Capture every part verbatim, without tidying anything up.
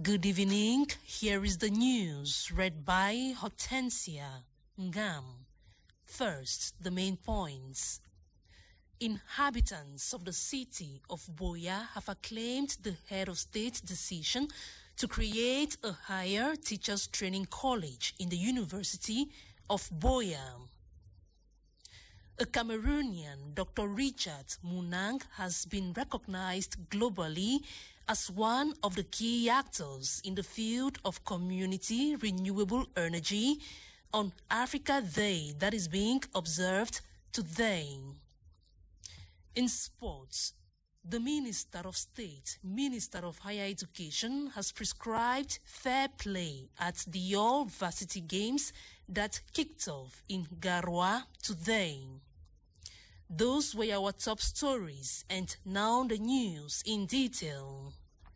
Good evening, here is the news read by Hortensia Ngam. First, the main points. Inhabitants of the city of Buea have acclaimed the head of state decision to create a higher teachers training college in the University of Buea. A Cameroonian, Doctor Richard Munang, has been recognized globally as one of the key actors in the field of community renewable energy on Africa Day that is being observed today. In sports, the Minister of State, Minister of Higher Education, has prescribed fair play at the All Varsity Games that kicked off in Garoua today. Those were our top stories, and now the news in detail.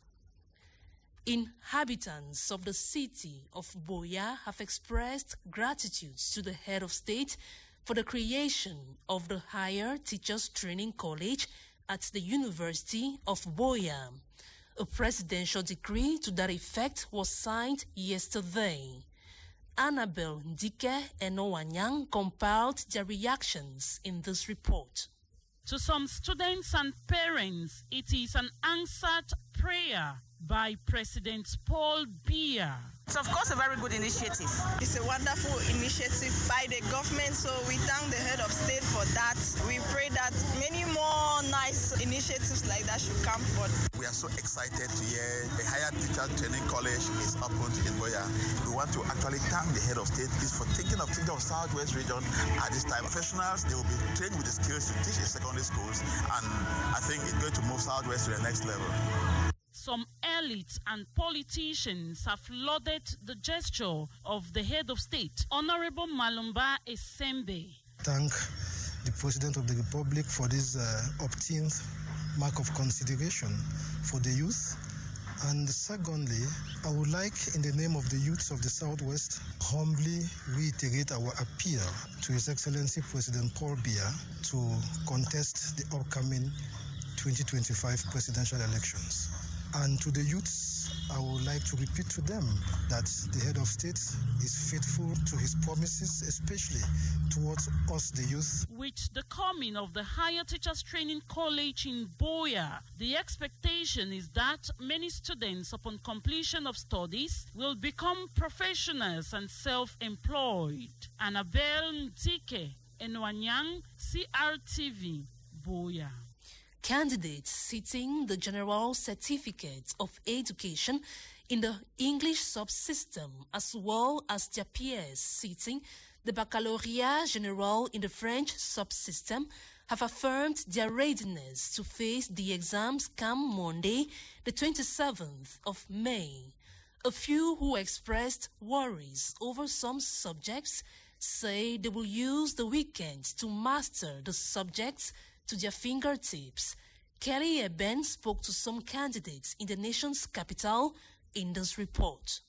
Inhabitants of the city of Buea have expressed gratitude to the head of state for the creation of the Higher Teachers Training College at the University of Buea. A presidential decree to that effect was signed yesterday. Annabelle Ndike and Owanyang compiled their reactions in this report. To some students and parents, it is an answered prayer by President Paul Biya. It's of course a very good initiative. It's a wonderful initiative by the government, so we thank the head of state for that. We pray that many more nice initiatives like that should come forth. We are so excited to hear the Higher Teacher Training College is opened in Buea. We want to actually thank the head of state for thinking of thinking of Southwest region at this time. Professionals, they will be trained with the skills to teach in secondary schools, and I think it's going to move Southwest to the next level. Some elites and politicians have lauded the gesture of the head of state, Honorable Malumba Esembe. Thank the President of the Republic for this uh, obtained mark of consideration for the youth. And secondly, I would like, in the name of the youths of the Southwest, humbly reiterate our appeal to His Excellency President Paul Biya to contest the upcoming twenty twenty-five presidential elections. And to the youths, I would like to repeat to them that the head of state is faithful to his promises, especially towards us, the youth. With the coming of the Higher Teachers Training College in Buea, the expectation is that many students, upon completion of studies, will become professionals and self-employed. Annabelle Ndike, Enwanyang, C R T V, Buea. Candidates seeking the General Certificate of Education in the English subsystem, as well as their peers seeking the Baccalaureate General in the French subsystem, have affirmed their readiness to face the exams come Monday, the twenty-seventh of May. A few who expressed worries over some subjects say they will use the weekend to master the subjects to their fingertips. Kelly Eben spoke to some candidates in the nation's capital in this report.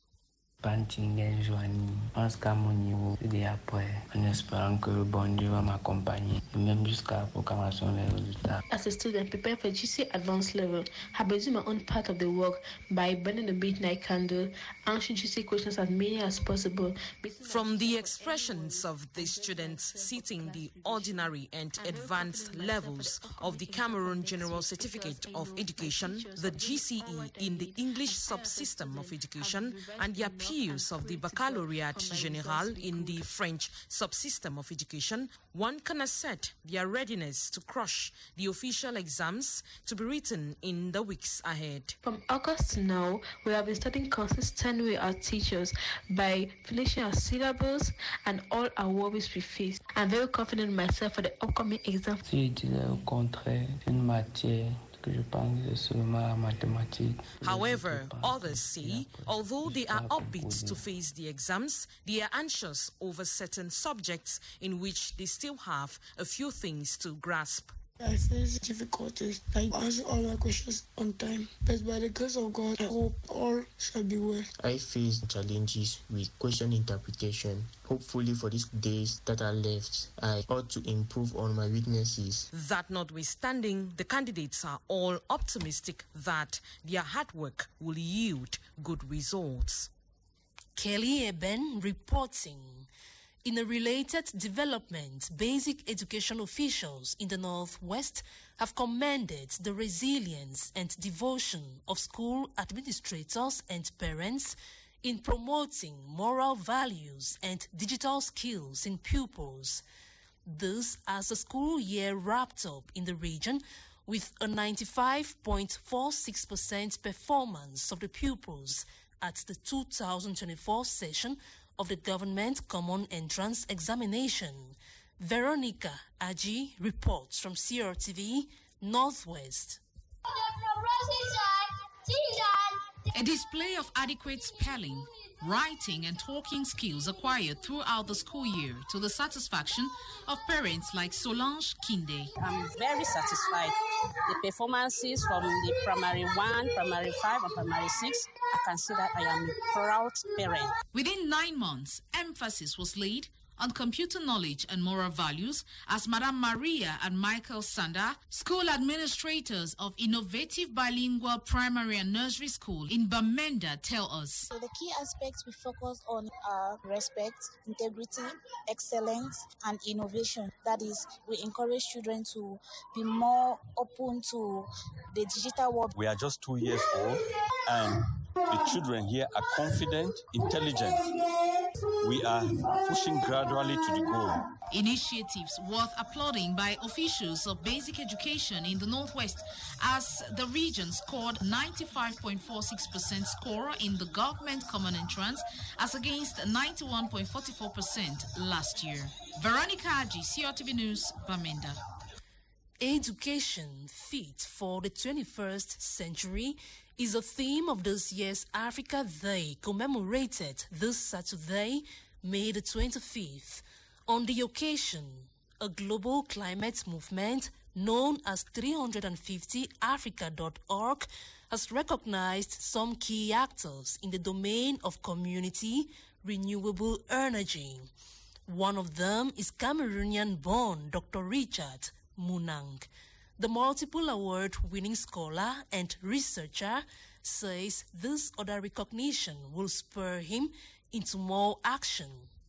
En ce cas, mon niveau, c'est après, en espérant que le bon Dieu va m'accompagner, et même jusqu'à la proclamation des résultats. As a student preparing for G C Advanced Level, I have been doing my own part of the work by burning the midnight candle, answering G C questions as many as possible. From the expressions of the students seeking the ordinary and advanced levels of the Cameroon General Certificate of Education, the G C E in the English subsystem of education, and the appeals of the Baccalaureate General in the French subsystem of education, one can assert their readiness to crush the official exams to be written in the weeks ahead. From August to now, we have been studying consistently with our teachers by finishing our syllabus and all our worries we face. I'm very confident in myself for the upcoming exam. Si je disais au contraire, une matière que je pense seulement à mathématiques. However, others say, although they are upbeat to face the exams, they are anxious over certain subjects in which they still have a few things to grasp. I face difficulties. I answer all my questions on time, but by the grace of God, I hope all shall be well. I face challenges with question interpretation. Hopefully for these days that are left, I ought to improve on my weaknesses. That notwithstanding, the candidates are all optimistic that their hard work will yield good results. Kelly Eben reporting. In a related development, basic education officials in the Northwest have commended the resilience and devotion of school administrators and parents in promoting moral values and digital skills in pupils. This as the school year wrapped up in the region with a ninety-five point four six percent performance of the pupils at the two thousand twenty-four session of the Government Common Entrance Examination. Veronica Aji reports from C R T V Northwest. A display of adequate spelling, writing and talking skills acquired throughout the school year to the satisfaction of parents like Solange Kinde. I'm very satisfied. The performances from the primary one, primary five and primary six, I can say that I am a proud parent. Within nine months, emphasis was laid on computer knowledge and moral values as Madam Maria and Michael Sander, school administrators of Innovative Bilingual Primary and Nursery School in Bamenda, tell us. So the key aspects we focus on are respect, integrity, excellence, and innovation. That is, we encourage children to be more open to the digital world. We are just two years old and the children here are confident, intelligent. We are pushing gradually to the goal. Initiatives worth applauding by officials of basic education in the Northwest as the region scored ninety-five point four six percent score in the Government Common Entrance as against ninety-one point four four percent last year. Veronica Aji, C R T V News, Bamenda. Education fit for the twenty-first century is a theme of this year's Africa Day, commemorated this Saturday, May the twenty-fifth. On the occasion, a global climate movement known as three fifty Africa dot org has recognized some key actors in the domain of community renewable energy. One of them is Cameroonian-born Doctor Richard Munang. The multiple award-winning scholar and researcher says this other recognition will spur him into more action.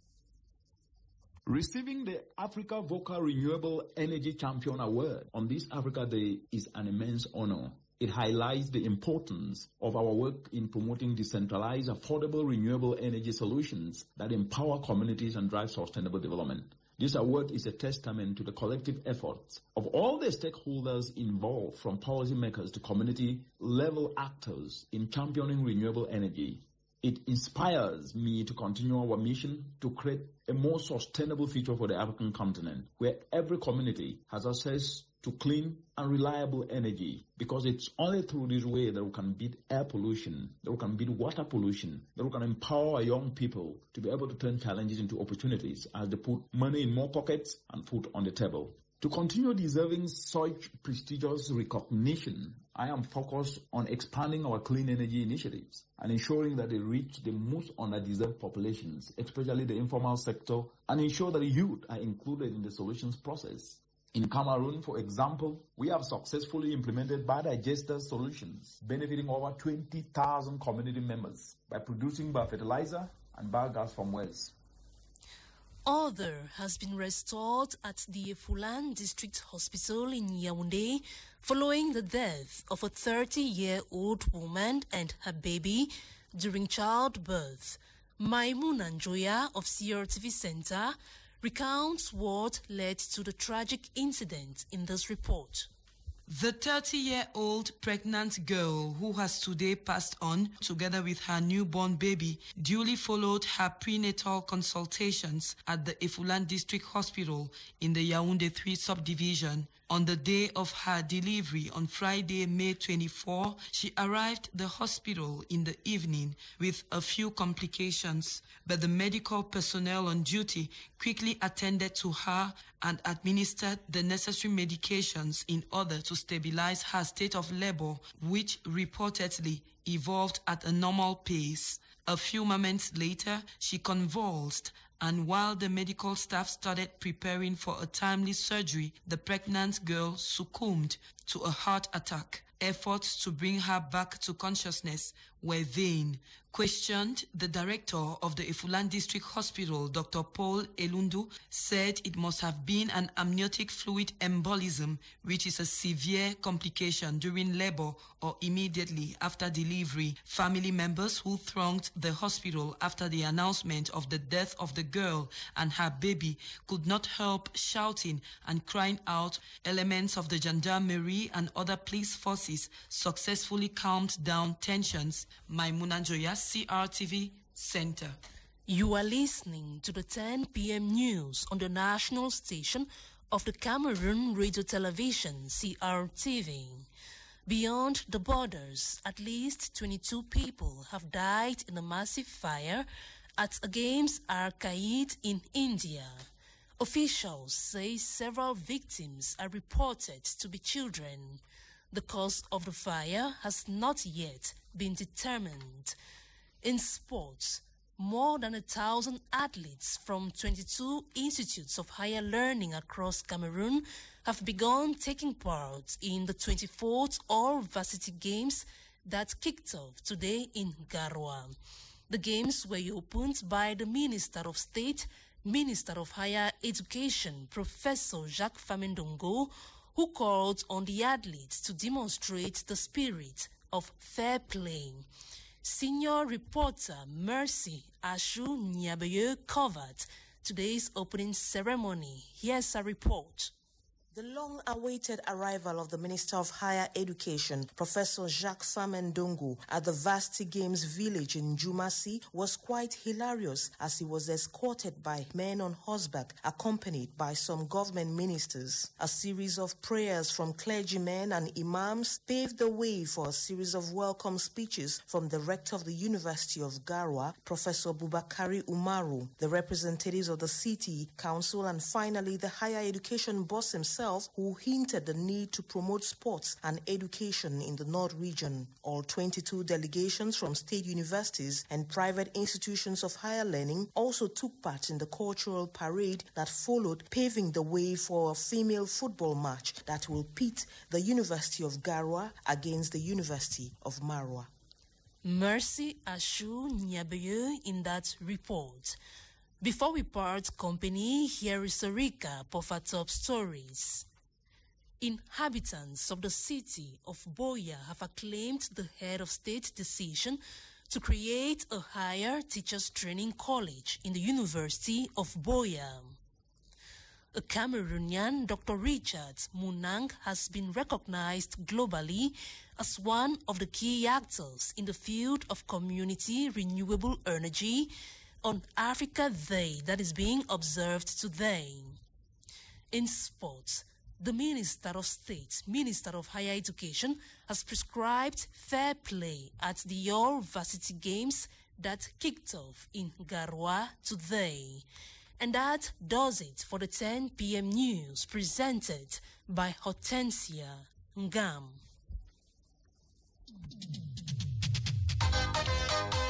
Receiving the Africa Vocal Renewable Energy Champion Award on this Africa Day is an immense honor. It highlights the importance of our work in promoting decentralized, affordable, renewable energy solutions that empower communities and drive sustainable development. This award is a testament to the collective efforts of all the stakeholders involved, from policymakers to community-level actors in championing renewable energy. It inspires me to continue our mission to create a more sustainable future for the African continent, where every community has access to clean and reliable energy, because it's only through this way that we can beat air pollution, that we can beat water pollution, that we can empower our young people to be able to turn challenges into opportunities as they put money in more pockets and food on the table. To continue deserving such prestigious recognition, I am focused on expanding our clean energy initiatives and ensuring that they reach the most underdeserved populations, especially the informal sector, and ensure that the youth are included in the solutions process. In Cameroon, for example, we have successfully implemented biodigester solutions benefiting over twenty thousand community members by producing biofertilizer and biogas from wells. Order has been restored at the Efulan District Hospital in Yaoundé following the death of a thirty-year-old woman and her baby during childbirth. Maimouna Njoya of C R T V Center recounts what led to the tragic incident in this report. The thirty-year-old pregnant girl who has today passed on, together with her newborn baby, duly followed her prenatal consultations at the Efulan District Hospital in the Yaoundé three subdivision. On the day of her delivery on Friday, May twenty-fourth, she arrived at the hospital in the evening with a few complications, but the medical personnel on duty quickly attended to her and administered the necessary medications in order to stabilize her state of labor, which reportedly evolved at a normal pace. A few moments later, she convulsed, and while the medical staff started preparing for a timely surgery, the pregnant girl succumbed to a heart attack. Efforts to bring her back to consciousness were vain. Questioned, the director of the Ifulan District Hospital, Doctor Paul Elundu, said it must have been an amniotic fluid embolism, which is a severe complication during labor or immediately after delivery. Family members who thronged the hospital after the announcement of the death of the girl and her baby could not help shouting and crying out. Elements of the gendarmerie and other police forces successfully calmed down tensions. Maimuna Joya, C R T V Center. You are listening to the ten p m news on the national station of the Cameroon Radio Television, C R T V. Beyond the borders, at least twenty-two people have died in a massive fire at a Games arcade in India. Officials say several victims are reported to be children. The cause of the fire has not yet been determined. In sports, more than a thousand athletes from twenty-two institutes of higher learning across Cameroon have begun taking part in the twenty-fourth All-Varsity Games that kicked off today in Garoua. The games were opened by the Minister of State, Minister of Higher Education, Professor Jacques Famendongo, who called on the athletes to demonstrate the spirit of fair play. Senior reporter Mercy Ashu Nyabeye covered today's opening ceremony. Here's a report. The long-awaited arrival of the Minister of Higher Education, Professor Jacques Famendongo, at the Varsity Games village in Jumasi was quite hilarious as he was escorted by men on horseback, accompanied by some government ministers. A series of prayers from clergymen and imams paved the way for a series of welcome speeches from the rector of the University of Garoua, Professor Bubakari Umaru, the representatives of the city council, and finally the higher education boss himself, who hinted the need to promote sports and education in the North region. All twenty-two delegations from state universities and private institutions of higher learning also took part in the cultural parade that followed, paving the way for a female football match that will pit the University of Garoua against the University of Maroua. Mercy Ashu Nyabeye in that report. Before we part company, here is a recap of our top stories. Inhabitants of the city of Buea have acclaimed the head of state decision to create a higher teachers training college in the University of Buea. A Cameroonian, Doctor Richard Munang, has been recognized globally as one of the key actors in the field of community renewable energy on Africa Day that is being observed today. In sports, the Minister of State, Minister of Higher Education, has prescribed fair play at the All-Varsity Games that kicked off in Garoua today. And that does it for the ten p m news presented by Hortensia Ngam.